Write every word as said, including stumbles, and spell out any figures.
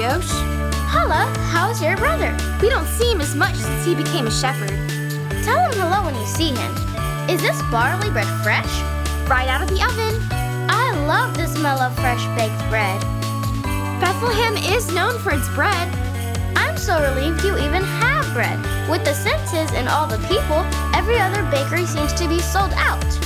Brioche. Holla, how's your brother? We don't see him as much since he became a shepherd. Tell him hello when you see him. Is this barley bread fresh? Right out of the oven. I love the smell of fresh baked bread. Bethlehem is known for its bread. I'm so relieved you even have bread. With the census and all the people, every other bakery seems to be sold out.